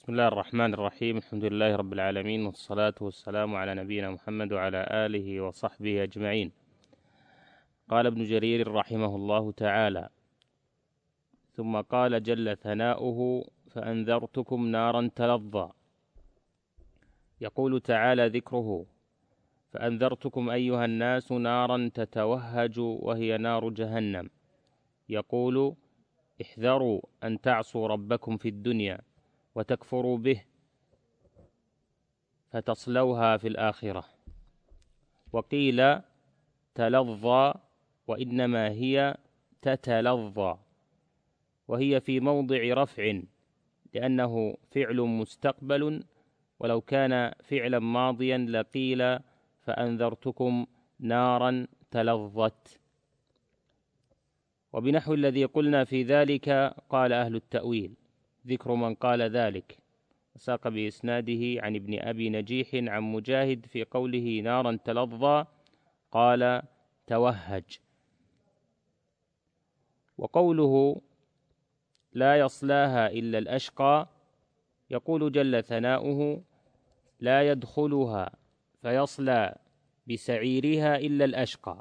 بسم الله الرحمن الرحيم. الحمد لله رب العالمين، والصلاة والسلام على نبينا محمد وعلى آله وصحبه أجمعين. قال ابن جرير رحمه الله تعالى: ثم قال جل ثناؤه: فأنذرتكم نارا تلظى. يقول تعالى ذكره: فأنذرتكم أيها الناس نارا تتوهج وهي نار جهنم. يقول: احذروا أن تعصوا ربكم في الدنيا وتكفروا به فتصلوها في الآخرة. وقيل تلظى، وإنما هي تتلظى، وهي في موضع رفع لأنه فعل مستقبل، ولو كان فعلا ماضيا لقيل فأنذرتكم نارا تلظت. وبنحو الذي قلنا في ذلك قال أهل التأويل. ذكر من قال ذلك ساق بإسناده عن ابن أبي نجيح عن مجاهد في قوله نارا تلظى قال توهج. وقوله لا يصلاها إلا الأشقى، يقول جل ثناؤه: لا يدخلها فيصلى بسعيرها إلا الأشقى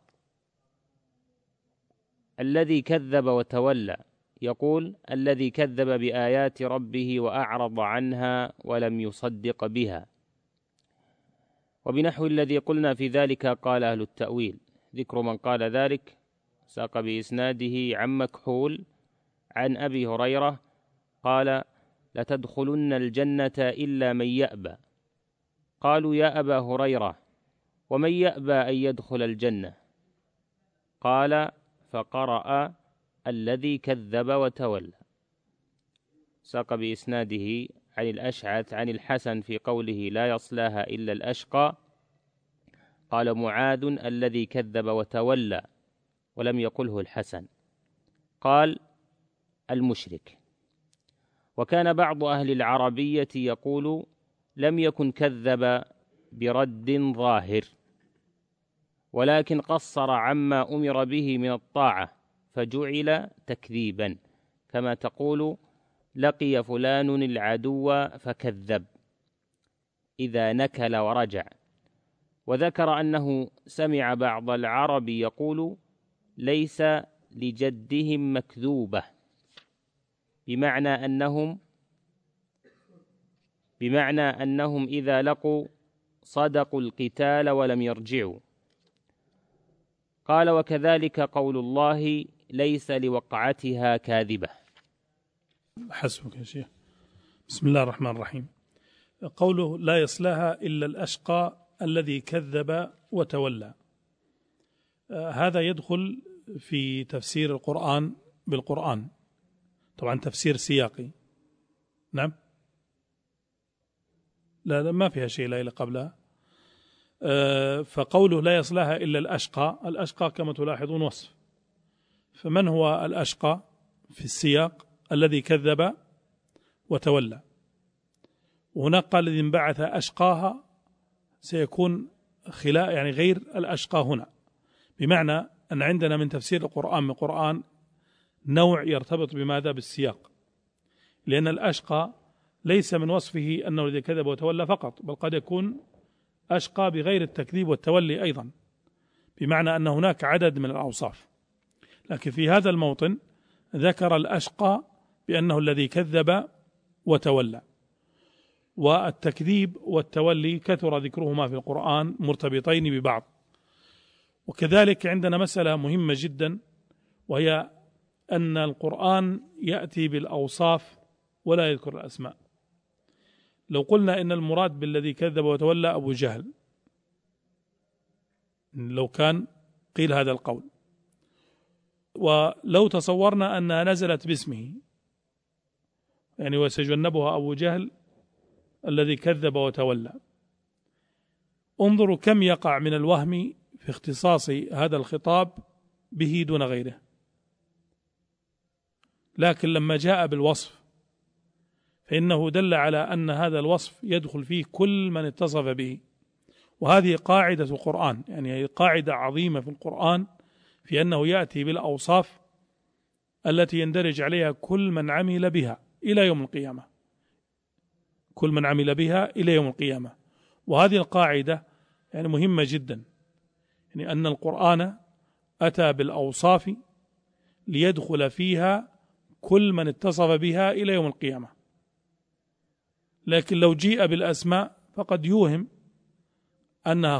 الذي كذب وتولى. يقول: الذي كذب بآيات ربه وأعرض عنها ولم يصدق بها. وبنحو الذي قلنا في ذلك قال أهل التأويل. ذكر من قال ذلك ساق بإسناده عن مكحول عن أبي هريرة قال: لتدخلن الجنة إلا من يأبى. قالوا: يا أبا هريرة، ومن يأبى أن يدخل الجنة؟ قال: فقرأ الذي كذب وتولى. ساق بإسناده عن الأشعث عن الحسن في قوله لا يصلاها إلا الأشقى قال معاذ: الذي كذب وتولى، ولم يقله الحسن، قال: المشرك. وكان بعض أهل العربية يقول: لم يكن كذب برد ظاهر، ولكن قصر عما أمر به من الطاعة فجعل تكذيبا، كما تقول: لقي فلان العدو فكذب إذا نكل ورجع. وذكر أنه سمع بعض العرب يقول: ليس لجدهم مكذوبة، بمعنى أنهم إذا لقوا صدقوا القتال ولم يرجعوا. قال: وكذلك قول الله: ليس لوقعتها كاذبة. حسبك يا شيخ. بسم الله الرحمن الرحيم. قوله لا يصلاها إلا الأشقى الذي كذب وتولى، هذا يدخل في تفسير القرآن بالقرآن، طبعا تفسير سياقي. نعم، لا ما فيها شيء لا إلى قبلها. فقوله لا يصلاها إلا الأشقى، الأشقى كما تلاحظون وصف، فمن هو الأشقى في السياق؟ الذي كذب وتولى. وهناك قال الذي انبعث أشقاها، سيكون خلاء يعني غير الأشقى هنا، بمعنى أن عندنا من تفسير القرآن من القرآن نوع يرتبط بماذا؟ بالسياق، لأن الأشقى ليس من وصفه أنه الذي كذب وتولى فقط، بل قد يكون أشقى بغير التكذيب والتولي أيضا، بمعنى أن هناك عدد من الأوصاف. لكن في هذا الموطن ذكر الأشقى بأنه الذي كذب وتولى. والتكذيب والتولي كثر ذكرهما في القرآن مرتبطين ببعض. وكذلك عندنا مسألة مهمة جدا، وهي أن القرآن يأتي بالأوصاف ولا يذكر الأسماء. لو قلنا إن المراد بالذي كذب وتولى أبو جهل، لو كان قيل هذا القول، ولو تصورنا أنها نزلت باسمه، يعني وسيجنبها أبو جهل الذي كذب وتولى، انظروا كم يقع من الوهم في اختصاص هذا الخطاب به دون غيره. لكن لما جاء بالوصف فإنه دل على أن هذا الوصف يدخل فيه كل من اتصف به. وهذه قاعدة القرآن، يعني قاعدة عظيمة في القرآن، في أنه يأتي بالأوصاف التي يندرج عليها كل من عمل بها إلى يوم القيامة. كل من عمل بها إلى يوم القيامة. وهذه القاعدة يعني مهمة جدا، يعني أن القرآن أتى بالأوصاف ليدخل فيها كل من اتصف بها إلى يوم القيامة، لكن لو جيء بالأسماء فقد يوهم أنها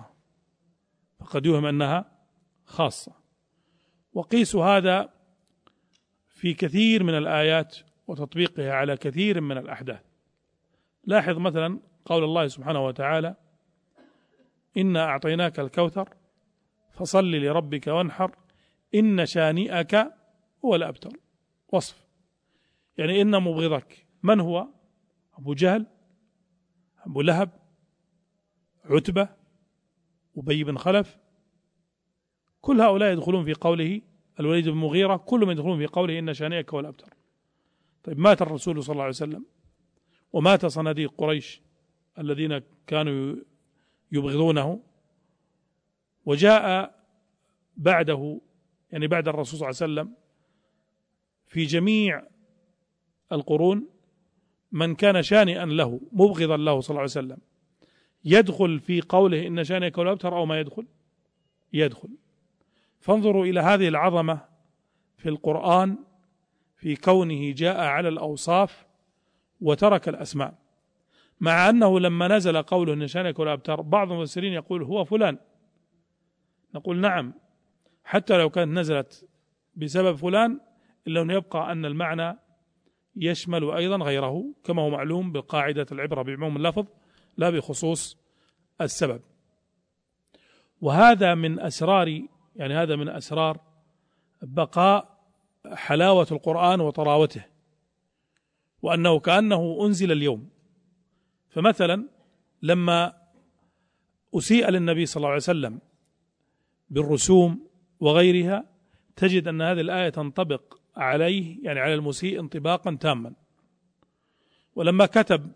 خاصة، وقيس هذا في كثير من الآيات وتطبيقها على كثير من الأحداث. لاحظ مثلا قول الله سبحانه وتعالى: إنا أعطيناك الكوثر فصل لربك وانحر إن شانئك هو الأبتر. وصف، يعني إن مبغضك من هو؟ أبو جهل، أبو لهب، عتبة، أبي بن خلف، كل هؤلاء يدخلون في قوله، الوليد بن مغيرة، كلهم يدخلون في قوله إن شانئك هو الأبتر. طيب مات الرسول صلى الله عليه وسلم ومات صناديق قريش الذين كانوا يبغضونه، وجاء بعده يعني بعد الرسول صلى الله عليه وسلم في جميع القرون من كان شانئا له مبغضا له صلى الله عليه وسلم، يدخل في قوله إن شانئك هو الأبتر أو ما يدخل. فانظروا إلى هذه العظمة في القرآن في كونه جاء على الأوصاف وترك الأسماء، مع أنه لما نزل قوله إن شانئك هو الأبتر بعض المفسرين يقول هو فلان، نقول نعم حتى لو كانت نزلت بسبب فلان إلا أن يبقى أن المعنى يشمل أيضا غيره، كما هو معلوم بقاعدة العبرة بعموم اللفظ لا بخصوص السبب. وهذا من أسرار، يعني هذا من أسرار بقاء حلاوة القرآن وطراوته، وأنه كأنه أنزل اليوم. فمثلا لما أسيء للنبي صلى الله عليه وسلم بالرسوم وغيرها تجد أن هذه الآية تنطبق عليه، يعني على المسيء انطباقا تاما. ولما كتب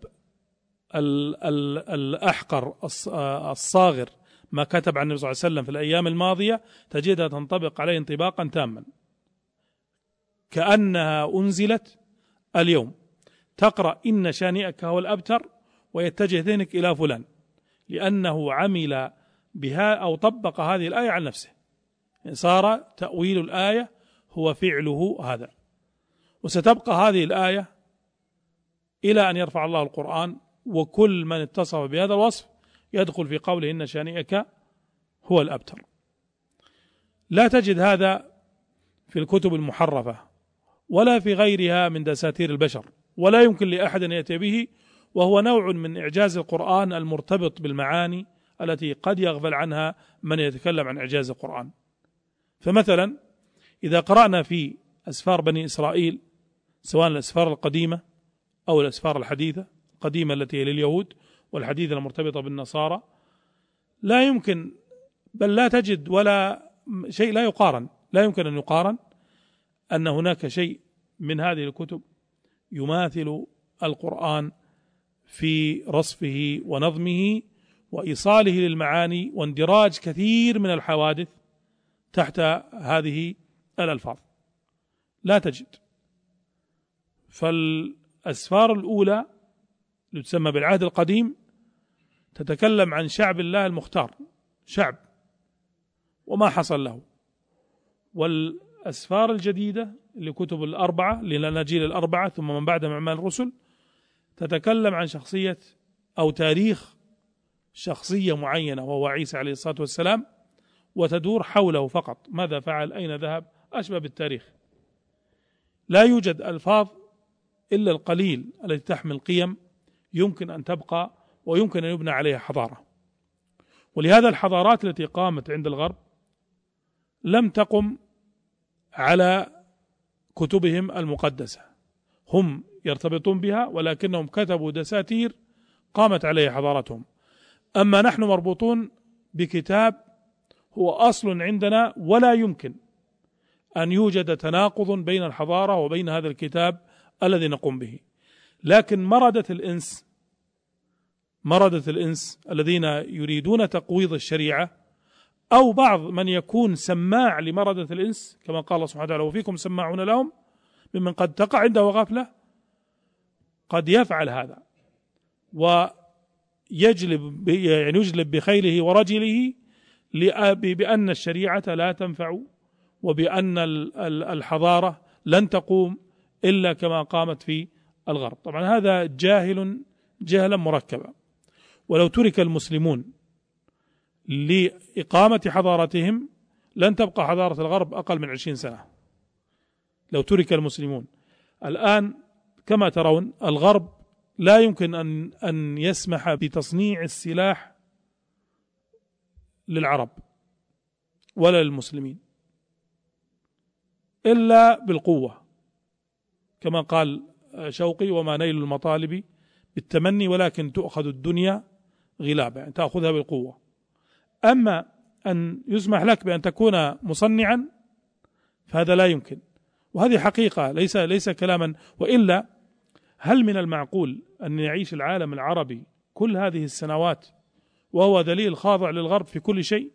الأحقر الصاغر ما كتب عن النبي صلى الله عليه وسلم في الأيام الماضية تجدها تنطبق عليه انطباقا تاما، كأنها أنزلت اليوم. تقرأ إن شانئك هو الأبتر ويتجه ذهنك إلى فلان، لأنه عمل بها أو طبق هذه الآية على نفسه، يعني صار تأويل الآية هو فعله هذا. وستبقى هذه الآية إلى أن يرفع الله القرآن، وكل من اتصف بهذا الوصف يدخل في قوله إن شانئك هو الأبتر. لا تجد هذا في الكتب المحرفة ولا في غيرها من دساتير البشر، ولا يمكن لأحد أن يأتي به، وهو نوع من إعجاز القرآن المرتبط بالمعاني التي قد يغفل عنها من يتكلم عن إعجاز القرآن. فمثلا إذا قرأنا في أسفار بني إسرائيل، سواء الأسفار القديمة أو الأسفار الحديثة، القديمة التي هي لليهود والحديثة المرتبطة بالنصارى، لا يمكن بل لا تجد ولا شيء لا يقارن، لا يمكن أن يقارن أن هناك شيء من هذه الكتب يماثل القرآن في رصفه ونظمه وإيصاله للمعاني واندراج كثير من الحوادث تحت هذه الألفاظ، لا تجد. فالأسفار الأولى اللي تسمى بالعهد القديم تتكلم عن شعب الله المختار، شعب وما حصل له. والأسفار الجديدة اللي كتب الأربعة للأناجيل الأربعة ثم من بعدها أعمال الرسل تتكلم عن شخصية أو تاريخ شخصية معينة وهو عيسى عليه الصلاة والسلام، وتدور حوله فقط، ماذا فعل، أين ذهب، أشبه بالتاريخ. لا يوجد ألفاظ إلا القليل التي تحمل قيم يمكن أن تبقى ويمكن أن يبنى عليها حضارة. ولهذا الحضارات التي قامت عند الغرب لم تقم على كتبهم المقدسة، هم يرتبطون بها ولكنهم كتبوا دساتير قامت عليها حضارتهم. أما نحن مربوطون بكتاب هو أصل عندنا، ولا يمكن أن يوجد تناقض بين الحضارة وبين هذا الكتاب الذي نقوم به. لكن مردة الإنس الذين يريدون تقويض الشريعة، أو بعض من يكون سماع لمردة الإنس، كما قال الله سبحانه وتعالى وفيكم سماعون لهم ممن قد تقع عنده غفلة، قد يفعل هذا ويجلب يعني يجلب بخيله ورجله بأن الشريعة لا تنفع، وبأن الحضارة لن تقوم إلا كما قامت في الغرب. طبعا هذا جاهل جهلا مركبا. ولو ترك المسلمون لإقامة حضارتهم لن تبقى حضارة الغرب أقل من 20 سنة. لو ترك المسلمون الآن كما ترون الغرب لا يمكن أن يسمح بتصنيع السلاح للعرب ولا للمسلمين إلا بالقوة، كما قال شوقي: وما نيل المطالب بالتمني ولكن تؤخذ الدنيا غلابا، يعني تأخذها بالقوة. أما أن يسمح لك بأن تكون مصنعا فهذا لا يمكن، وهذه حقيقة ليس كلاما. وإلا هل من المعقول أن يعيش العالم العربي كل هذه السنوات وهو ذليل خاضع للغرب في كل شيء؟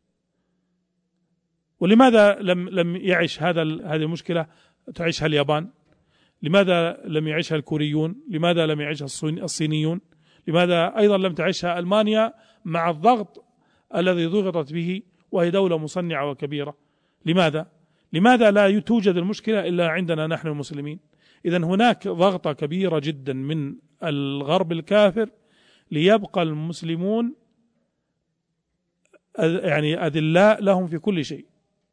ولماذا لم يعيش هذه المشكلة تعيشها اليابان؟ لماذا لم يعيشها الكوريون؟ لماذا لم يعيشها الصينيون؟ لماذا أيضا لم تعيشها ألمانيا مع الضغط الذي ضغطت به وهي دولة مصنعة وكبيرة؟ لماذا لا توجد المشكلة إلا عندنا نحن المسلمين؟ إذن هناك ضغطة كبيرة جدا من الغرب الكافر ليبقى المسلمون يعني أذلاء لهم في كل شيء.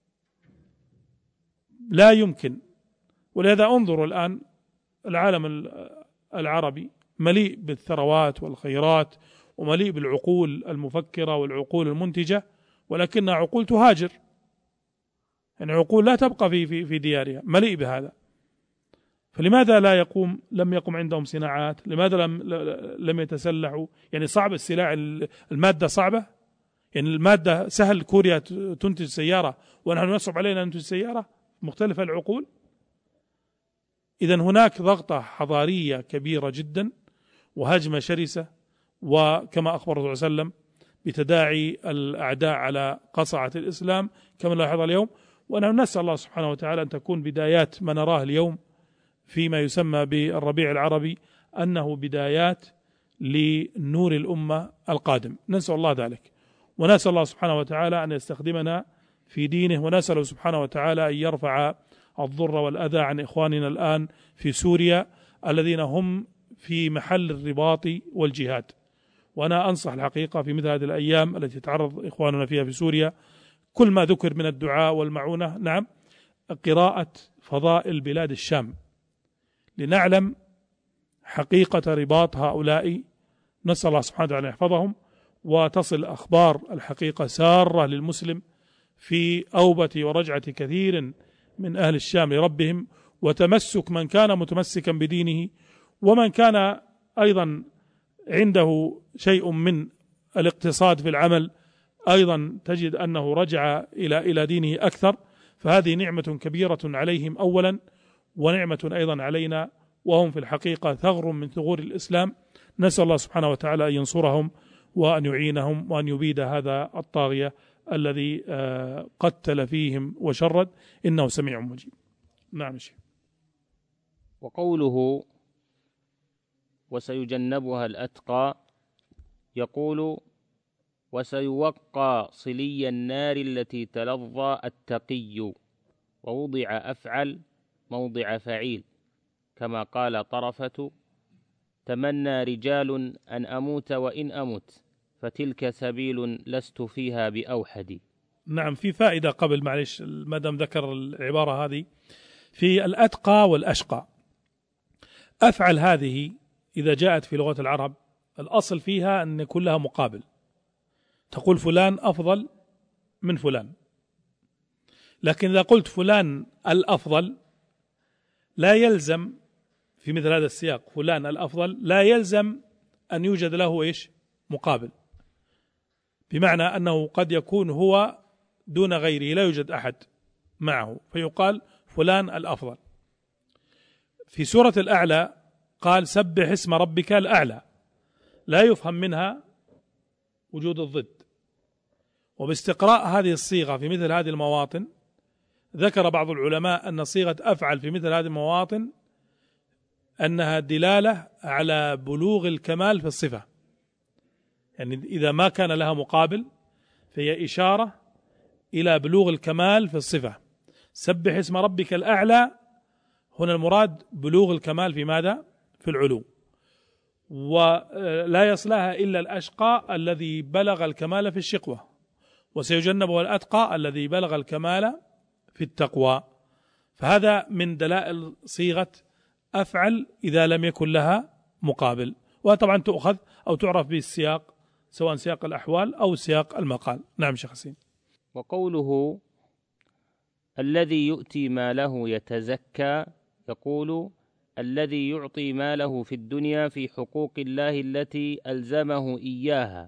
لا يمكن. ولهذا انظروا الآن العالم العربي مليء بالثروات والخيرات ومليء بالعقول المفكرة والعقول المنتجة، ولكنها عقول تهاجر، يعني عقول لا تبقى في ديارها، مليء بهذا. فلماذا لم يقم عندهم صناعات؟ لماذا لم يتسلحوا؟ يعني صعب السلاح، المادة صعبة، يعني المادة سهل كوريا تنتج سيارة ونحن يصعب علينا أن ننتج سيارة؟ مختلفة العقول. إذن هناك ضغطة حضارية كبيرة جدا وهجمة شرسة، وكما أخبر الله صلى الله عليه وسلم بتداعي الأعداء على قصعة الإسلام كما لاحظ اليوم. ونحن نسأل الله سبحانه وتعالى أن تكون بدايات ما نراه اليوم فيما يسمى بالربيع العربي أنه بدايات لنور الأمة القادم، نسأل الله ذلك. ونسأل الله سبحانه وتعالى أن يستخدمنا في دينه، ونسأل سبحانه وتعالى أن يرفع الضر والأذى عن إخواننا الآن في سوريا الذين هم في محل الرباط والجهاد. وأنا أنصح الحقيقة في مثل هذه الأيام التي يتعرض إخواننا فيها في سوريا كل ما ذكر من الدعاء والمعونة، نعم، قراءة فضائل بلاد الشام لنعلم حقيقة رباط هؤلاء. نسأل الله سبحانه وتعالى أن يحفظهم، وتصل أخبار الحقيقة سارة للمسلم في أوبة ورجعة كثير من أهل الشام لربهم، وتمسك من كان متمسكا بدينه، ومن كان أيضا عنده شيء من الاقتصاد في العمل أيضا تجد أنه رجع إلى دينه أكثر. فهذه نعمة كبيرة عليهم أولا، ونعمة أيضا علينا، وهم في الحقيقة ثغر من ثغور الإسلام. نسأل الله سبحانه وتعالى أن ينصرهم وأن يعينهم وأن يبيد هذا الطاغية الذي قتل فيهم وشرد، إنه سميع مجيب. نعم شيء. وقوله وسيجنبها الأتقى، يقول وسيوقى صلي النار التي تلظى التقي، ووضع أفعل موضع فعيل، كما قال طرفة تمنى رجال أن أموت وإن أمت، فتلك سبيل لست فيها بأوحد. نعم، في فائدة قبل، معلش ما دام ذكر العبارة هذه، في الأتقى والأشقى. أفعل هذه إذا جاءت في لغة العرب الأصل فيها أن يكون لها مقابل، تقول فلان أفضل من فلان. لكن إذا قلت فلان الأفضل لا يلزم في مثل هذا السياق، فلان الأفضل لا يلزم أن يوجد له إيش؟ مقابل، بمعنى أنه قد يكون هو دون غيره، لا يوجد أحد معه، فيقال فلان الأفضل. في سورة الأعلى قال سبح اسم ربك الأعلى، لا يفهم منها وجود الضد. وباستقراء هذه الصيغة في مثل هذه المواطن، ذكر بعض العلماء أن صيغة أفعل في مثل هذه المواطن أنها دلالة على بلوغ الكمال في الصفة، يعني إذا ما كان لها مقابل فهي إشارة إلى بلوغ الكمال في الصفة. سبح اسم ربك الأعلى، هنا المراد بلوغ الكمال في ماذا؟ في العلو. ولا يصلها إلا الأشقى الذي بلغ الكمال في الشقوة، وسيجنبه الأتقى الذي بلغ الكمال في التقوى. فهذا من دلائل صيغة أفعل إذا لم يكن لها مقابل، وطبعا تؤخذ أو تعرف بالسياق، سواء سياق الأحوال أو سياق المقال. نعم شيخ حسين. وقوله الذي يؤتي ماله يتزكى، يقول الذي يعطي ماله في الدنيا في حقوق الله التي ألزمه إياها.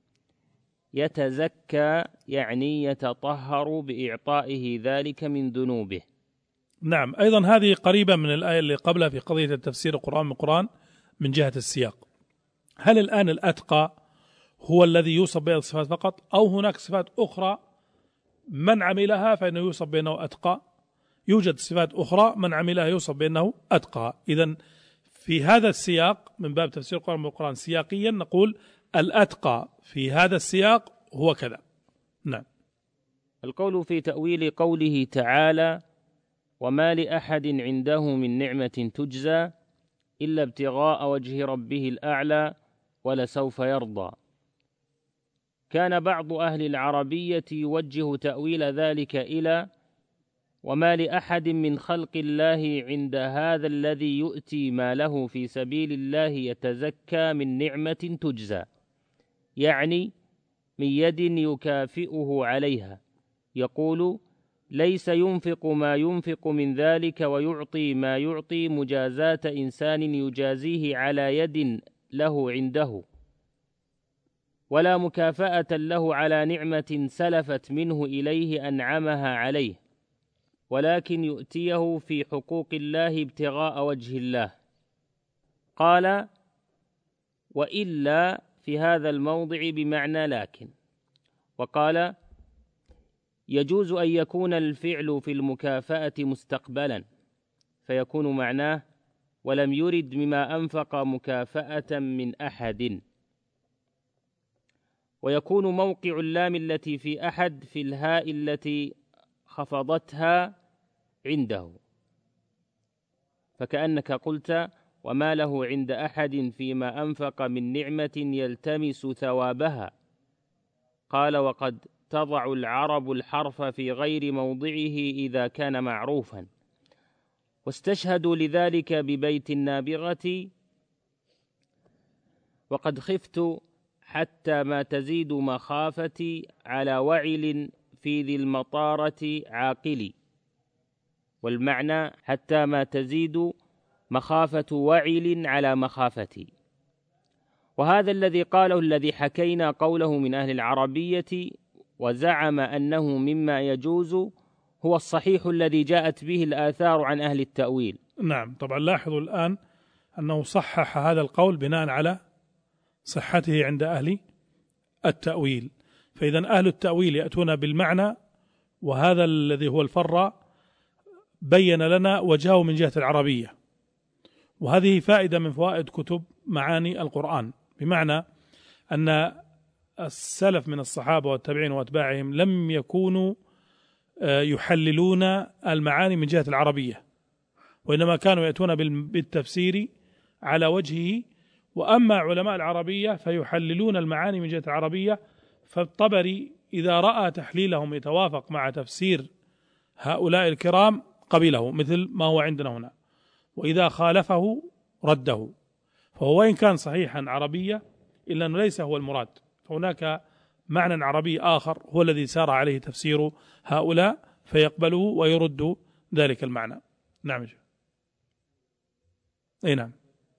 يتزكى يعني يتطهر بإعطائه ذلك من ذنوبه. نعم، أيضا هذه قريبة من الآية اللي قبلها في قضية التفسير القرآن بالقرآن من جهة السياق. هل الآن الأتقى هو الذي يوصف بين الصفات فقط، أو هناك صفات أخرى من عملها فإنه يوصف بأنه أتقى؟ يوجد صفات أخرى من عملها يوصف بأنه أتقى. إذن في هذا السياق من باب تفسير القرآن بالقرآن سياقيا نقول الأتقى في هذا السياق هو كذا. نعم. القول في تأويل قوله تعالى وما لأحد عنده من نعمة تجزى إلا ابتغاء وجه ربه الأعلى ولسوف يرضى. كان بعض أهل العربية يوجه تأويل ذلك إلى وما لأحد من خلق الله عند هذا الذي يؤتي ماله في سبيل الله يتزكى من نعمة تجزى، يعني من يد يكافئه عليها. يقول ليس ينفق ما ينفق من ذلك ويعطي ما يعطي مجازاة إنسان يجازيه على يد له عنده، ولا مكافأة له على نعمة سلفت منه إليه أنعمها عليه، ولكن يؤتيه في حقوق الله ابتغاء وجه الله. قال وإلا في هذا الموضع بمعنى لكن. وقال يجوز أن يكون الفعل في المكافأة مستقبلا فيكون معناه ولم يرد مما أنفق مكافأة من أحد، ويكون موقع اللام التي في أحد في الهاء التي خفضتها عنده، فكأنك قلت وما له عند أحد فيما أنفق من نعمة يلتمس ثوابها. قال وقد تضع العرب الحرف في غير موضعه إذا كان معروفا، واستشهدوا لذلك ببيت النابغة وقد خفت حتى ما تزيد مخافتي على وعل في ذي المطارة عاقلي، والمعنى حتى ما تزيد مخافة وعل على مخافتي. وهذا الذي قاله الذي حكينا قوله من أهل العربية وزعم أنه مما يجوز هو الصحيح الذي جاءت به الآثار عن أهل التأويل. نعم، طبعا لاحظوا الآن أنه صحح هذا القول بناء على صحته عند أهل التأويل. فإذا أهل التأويل يأتون بالمعنى، وهذا الذي هو الفر بين لنا وجهه من جهة العربية. وهذه فائدة من فوائد كتب معاني القرآن، بمعنى أن السلف من الصحابة والتابعين وأتباعهم لم يكونوا يحللون المعاني من جهة العربية، وإنما كانوا يأتون بالتفسير على وجهه. وأما علماء العربية فيحللون المعاني من جهة العربية، فالطبري إذا رأى تحليلهم يتوافق مع تفسير هؤلاء الكرام قبله مثل ما هو عندنا هنا، وإذا خالفه رده. فهو وإن كان صحيحا عربية إلا أنه ليس هو المراد، فهناك معنى عربي آخر هو الذي سار عليه تفسير هؤلاء، فيقبله ويرد ذلك المعنى. نعم. أي نعم،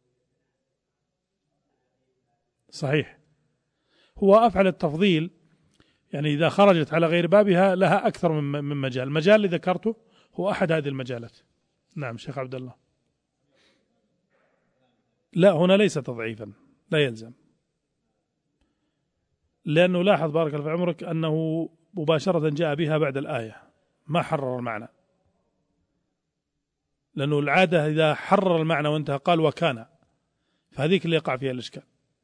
صحيح. هو أفعل التفضيل يعني إذا خرجت على غير بابها لها أكثر من مجال. المجال اللي ذكرته هو أحد هذه المجالات. نعم شيخ عبد الله. لا، هنا ليس تضعيفا، لا يلزم، لأنه لاحظ بارك الله في عمرك أنه مباشرة جاء بها بعد الآية، ما حرر المعنى. لأنه العادة إذا حرر المعنى وانتهى قال وكان، فهذيك اللي يقع فيها الإشكال.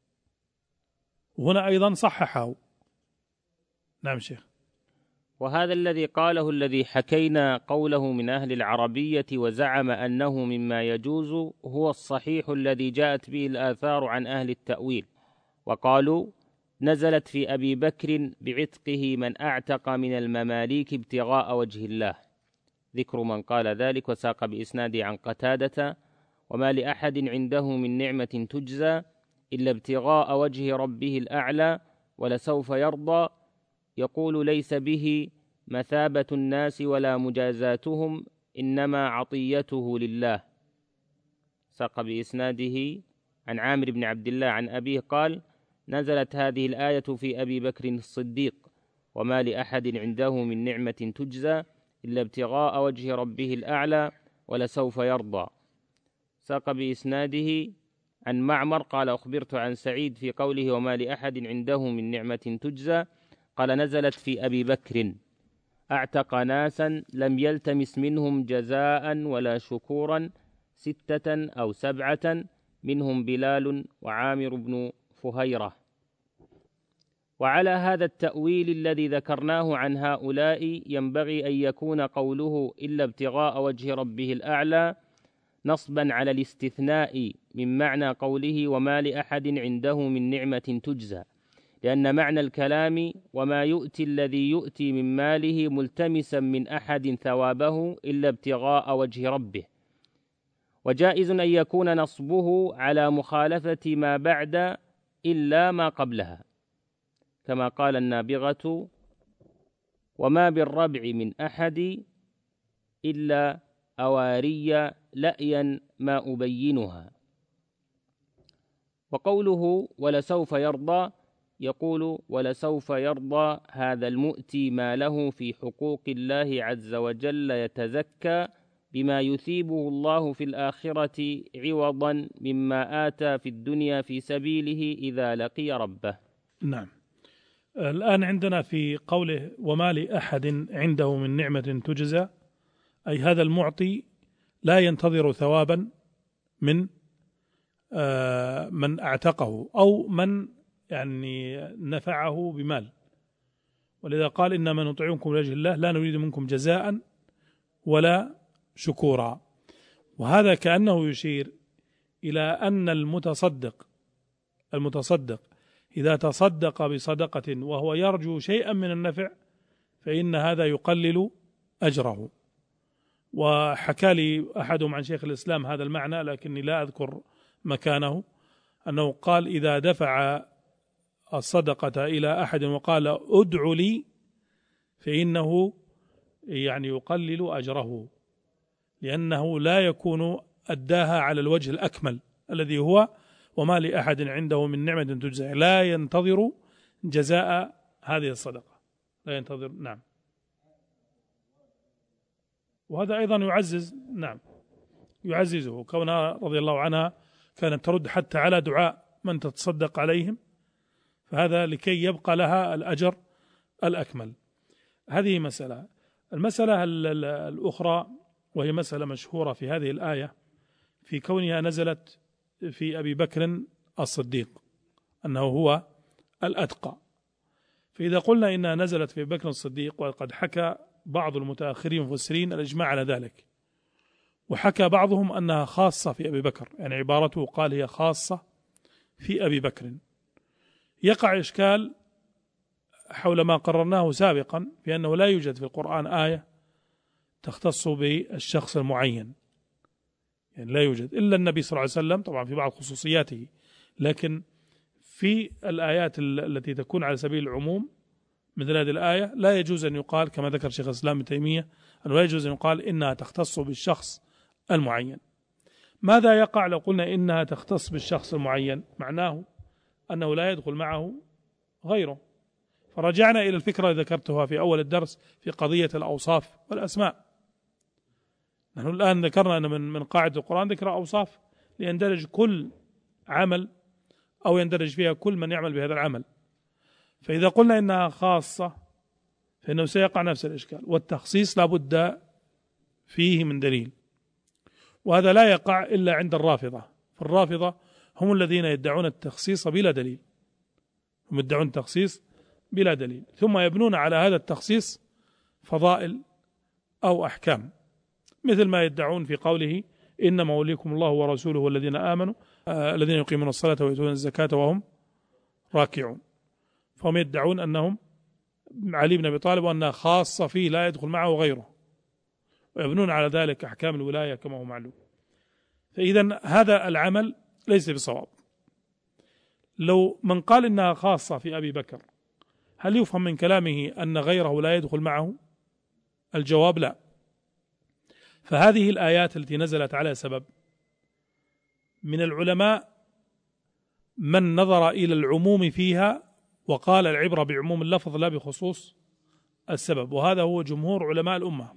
وهنا أيضا صححه. نعم شيخ. وهذا الذي قاله الذي حكينا قوله من أهل العربية وزعم أنه مما يجوز هو الصحيح الذي جاءت به الآثار عن أهل التأويل، وقالوا نزلت في أبي بكر بعتقه من أعتق من المماليك ابتغاء وجه الله، ذكر من قال ذلك، وساق بإسناده عن قتادة وما لأحد عنده من نعمة تجزى إلا ابتغاء وجه ربه الأعلى ولسوف يرضى، يقول ليس به مثابة الناس ولا مجازاتهم إنما عطيته لله، ساق بإسناده عن عامر بن عبد الله عن أبيه قال نزلت هذه الآية في أبي بكر الصديق وما لأحد عنده من نعمة تجزى إلا ابتغاء وجه ربه الأعلى ولسوف يرضى، ساق بإسناده عن معمر قال أخبرت عن سعيد في قوله وما لأحد عنده من نعمة تجزى قال نزلت في أبي بكر أعتق ناسا لم يلتمس منهم جزاء ولا شكورا 6 أو 7 منهم بلال وعامر بن فهيرة. وعلى هذا التأويل الذي ذكرناه عن هؤلاء ينبغي أن يكون قوله إلا ابتغاء وجه ربه الأعلى نصبا على الاستثناء من معنى قوله وما لأحد عنده من نعمة تجزى، لأن معنى الكلام وما يؤتي الذي يؤتي من ماله ملتمسا من أحد ثوابه إلا ابتغاء وجه ربه، وجائز أن يكون نصبه على مخالفة ما بعد إلا ما قبلها، كما قال النابغة وما بالربع من أحد إلا أواري لأيا ما أبينها. وقوله ولسوف يرضى يقول ولسوف يرضى هذا المؤتي ما له في حقوق الله عز وجل يتزكى بما يثيبه الله في الآخرة عوضا مما آتى في الدنيا في سبيله إذا لقي ربه. نعم. الآن عندنا في قوله وما لأحد عنده من نعمة تجزى، أي هذا المعطي لا ينتظر ثوابا من من أعتقه أو من يعني نفعه بمال، ولذا قال إنما نطعمكم لوجه الله لا نريد منكم جزاء ولا شكورا. وهذا كأنه يشير إلى أن المتصدق إذا تصدق بصدقة وهو يرجو شيئا من النفع فإن هذا يقلل أجره. وحكى لي أحدهم عن شيخ الإسلام هذا المعنى لكني لا أذكر مكانه، أنه قال إذا دفع الصدقة إلى أحد وقال أدع لي فإنه يعني يقلل أجره، لأنه لا يكون أداها على الوجه الأكمل الذي هو وما لأحد عنده من نعمة تجزى، لا ينتظر جزاء هذه الصدقة، لا ينتظر. نعم. وهذا أيضا يعزز، نعم يعززه، كونها رضي الله عنها كانت ترد حتى على دعاء من تتصدق عليهم، فهذا لكي يبقى لها الأجر الأكمل. هذه مسألة. المسألة الأخرى وهي مسألة مشهورة في هذه الآية في كونها نزلت في أبي بكر الصديق أنه هو الأتقى. فإذا قلنا إنها نزلت في أبي بكر الصديق، وقد حكى بعض المتأخرين المفسرين الإجماع على ذلك، وحكى بعضهم أنها خاصة في أبي بكر، يعني عبارته قال هي خاصة في أبي بكر. يقع إشكال حول ما قررناه سابقا في أنه لا يوجد في القرآن آية تختص بالشخص المعين، يعني لا يوجد إلا النبي صلى الله عليه وسلم طبعا في بعض خصوصياته، لكن في الآيات التي تكون على سبيل العموم مثل هذه الآية لا يجوز أن يقال كما ذكر شيخ الإسلام ابن تيمية أنه لا يجوز أن يقال إنها تختص بالشخص المعين. ماذا يقع لو قلنا إنها تختص بالشخص المعين؟ معناه أنه لا يدخل معه غيره. فرجعنا إلى الفكرة التي ذكرتها في أول الدرس في قضية الأوصاف والأسماء. نحن الآن ذكرنا أن من قاعدة القرآن ذكر أوصاف ليندرج كل عمل أو يندرج فيها كل من يعمل بهذا العمل، فإذا قلنا إنها خاصة فإنه سيقع نفس الإشكال، والتخصيص لابد فيه من دليل. وهذا لا يقع إلا عند الرافضة. فالرافضة هم الذين يدعون التخصيص بلا دليل، هم يدعون التخصيص بلا دليل، ثم يبنون على هذا التخصيص فضائل أو أحكام، مثل ما يدعون في قوله إنما وليكم الله ورسوله والذين آمنوا الذين يقيمون الصلاة ويؤتون الزكاة وهم راكعون. فهم يدعون أنهم علي بن أبي طالب وأنها خاصة فيه لا يدخل معه غيره، ويبنون على ذلك أحكام الولاية كما هو معلوم. فإذا هذا العمل ليس بصواب. لو من قال إنها خاصة في أبي بكر، هل يفهم من كلامه أن غيره لا يدخل معه؟ الجواب لا. فهذه الآيات التي نزلت على سبب، من العلماء من نظر إلى العموم فيها وقال العبرة بعموم اللفظ لا بخصوص السبب، وهذا هو جمهور علماء الأمة.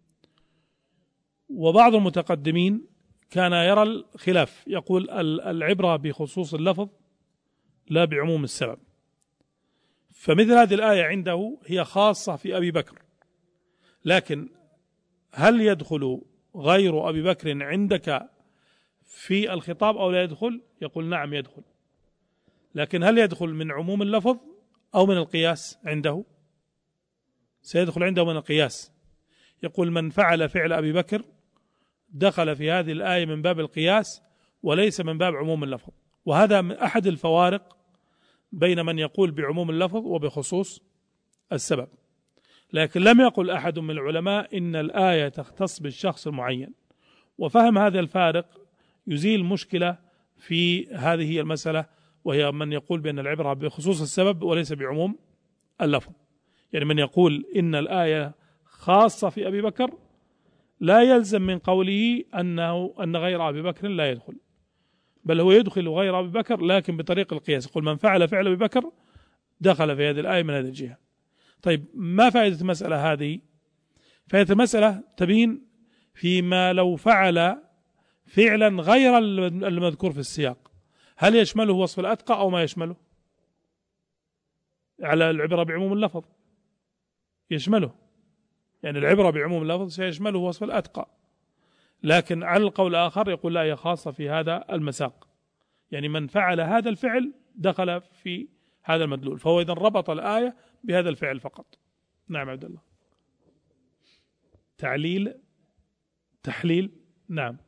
وبعض المتقدمين كان يرى الخلاف، يقول العبرة بخصوص اللفظ لا بعموم السبب. فمثل هذه الآية عنده هي خاصة في أبي بكر، لكن هل يدخل غير أبي بكر عندك في الخطاب أو لا يدخل؟ يقول نعم يدخل، لكن هل يدخل من عموم اللفظ أو من القياس؟ عنده سيدخل عنده من القياس. يقول من فعل فعل أبي بكر دخل في هذه الآية من باب القياس وليس من باب عموم اللفظ. وهذا من أحد الفوارق بين من يقول بعموم اللفظ وبخصوص السبب. لكن لم يقل أحد من العلماء إن الآية تختص بالشخص المعين، وفهم هذا الفارق يزيل مشكلة في هذه المسألة، وهي من يقول بأن العبرة بخصوص السبب وليس بعموم اللفظ. يعني من يقول إن الآية خاصة في أبي بكر لا يلزم من قوله أن غير أبي بكر لا يدخل، بل هو يدخل غير أبي بكر لكن بطريق القياس. يقول من فعل فعل أبي بكر دخل في هذه الآية من هذه الجهة. طيب ما فائدة المسألة هذه؟ فائدة المسألة تبين فيما لو فعل فعلا غير المذكور في السياق، هل يشمله وصف الأتقى أو ما يشمله؟ على العبرة بعموم اللفظ يشمله، يعني العبرة بعموم اللفظ سيشمله وصف الأتقى، لكن على القول الآخر يقول لا هي خاصة في هذا المساق، يعني من فعل هذا الفعل دخل في هذا المدلول، فهو إذن ربط الآية بهذا الفعل فقط. نعم عبد الله. تحليل نعم.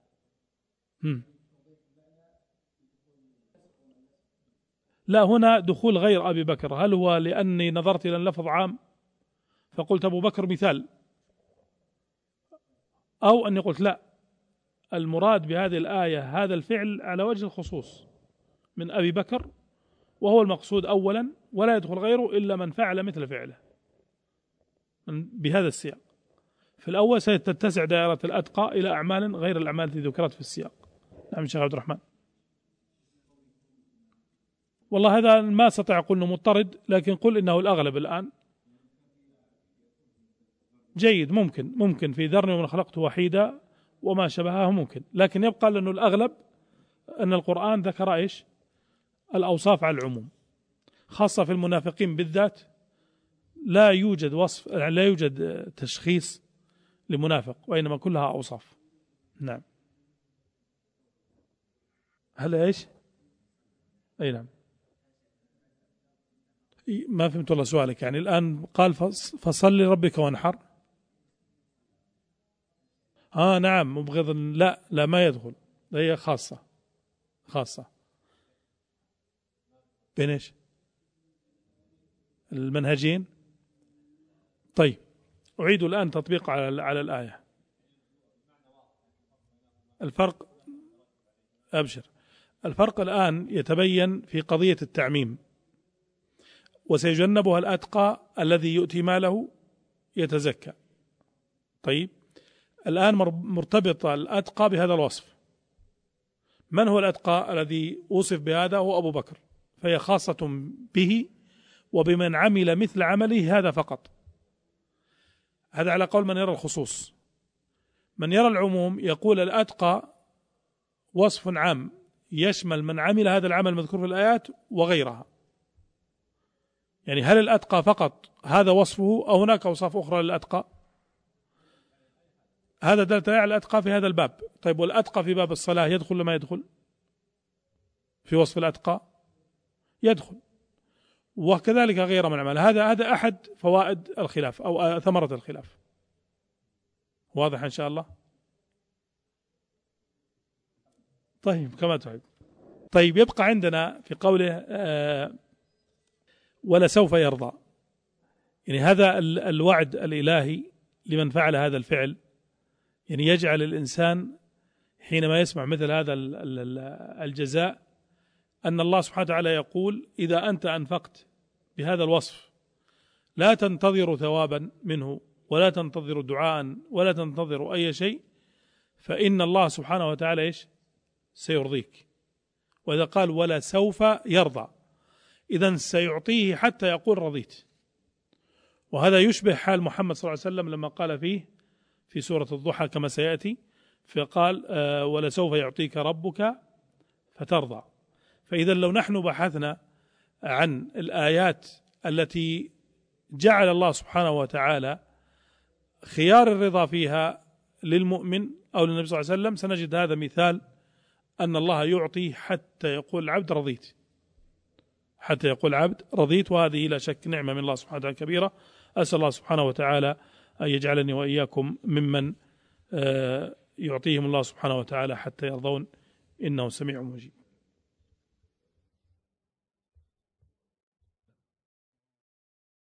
لا، هنا دخول غير أبي بكر، هل هو لأني نظرت إلى اللفظ عام فقلت أبو بكر مثال، أو أني قلت لا المراد بهذه الآية هذا الفعل على وجه الخصوص من أبي بكر وهو المقصود أولا، ولا يدخل غيره إلا من فعل مثل فعله بهذا السياق. في الأول ستتسع دائرة الأتقى إلى أعمال غير الأعمال التي ذكرت في السياق. نعم شيخ عبد الرحمن. والله هذا ما استطيع أقول أنه مضطرد، لكن قل إنه الأغلب الآن. جيد، ممكن في ذرني ومن خلقته وحيدا وما شبهه ممكن، لكن يبقى لأنه الأغلب أن القرآن ذكر إيش؟ الأوصاف على العموم، خاصة في المنافقين بالذات لا يوجد وصف، لا يوجد تشخيص لمنافق، وإنما كلها أوصاف. نعم. هل إيش؟ أي نعم. ما فهمت والله سؤالك، يعني الآن قال فصل لربك وانحر. نعم مبغض، لا ما يدخل، هي خاصة بين إيش؟ المنهجين. طيب أعيد الآن تطبيق على الآية. الفرق، أبشر، الفرق الآن يتبين في قضية التعميم، وسيجنبها الأتقى الذي يؤتي ماله يتزكى. طيب الآن مرتبط الأتقى بهذا الوصف. من هو الأتقى الذي وصف بهذا؟ هو أبو بكر، فهي خاصة به وبمن عمل مثل عمله هذا فقط. هذا على قول من يرى الخصوص. من يرى العموم يقول الأتقى وصف عام يشمل من عمل هذا العمل المذكور في الآيات وغيرها. يعني هل الأتقى فقط هذا وصفه أو هناك أوصاف أخرى للأتقى؟ هذا دلالة على الأتقى في هذا الباب. طيب والأتقى في باب الصلاة يدخل ولا ما يدخل؟ في وصف الأتقى يدخل، وكذلك غير من الأعمال. هذا أحد فوائد الخلاف أو ثمرة الخلاف. واضح إن شاء الله؟ طيب كما تحب. طيب يبقى عندنا في قوله ولسوف يرضى، يعني هذا الوعد الإلهي لمن فعل هذا الفعل، يعني يجعل الإنسان حينما يسمع مثل هذا الجزاء أن الله سبحانه وتعالى يقول إذا أنت أنفقت بهذا الوصف لا تنتظر ثوابا منه ولا تنتظر دعاء ولا تنتظر أي شيء، فإن الله سبحانه وتعالى إيش؟ سيرضيك. وإذا قال ولا سوف يرضى، إذن سيعطيه حتى يقول رضيت. وهذا يشبه حال محمد صلى الله عليه وسلم لما قال فيه في سورة الضحى كما سيأتي، فقال ولسوف يعطيك ربك فترضى. فإذا لو نحن بحثنا عن الآيات التي جعل الله سبحانه وتعالى خيار الرضا فيها للمؤمن أو للنبي صلى الله عليه وسلم، سنجد هذا مثال أن الله يعطي حتى يقول العبد رضيت، حتى يقول العبد رضيت. وهذه لا شك نعمة من الله سبحانه وتعالى كبيرة. أسأل الله سبحانه وتعالى أن يجعلني وإياكم ممن يعطيهم الله سبحانه وتعالى حتى يرضون، إنه سميع مجيب.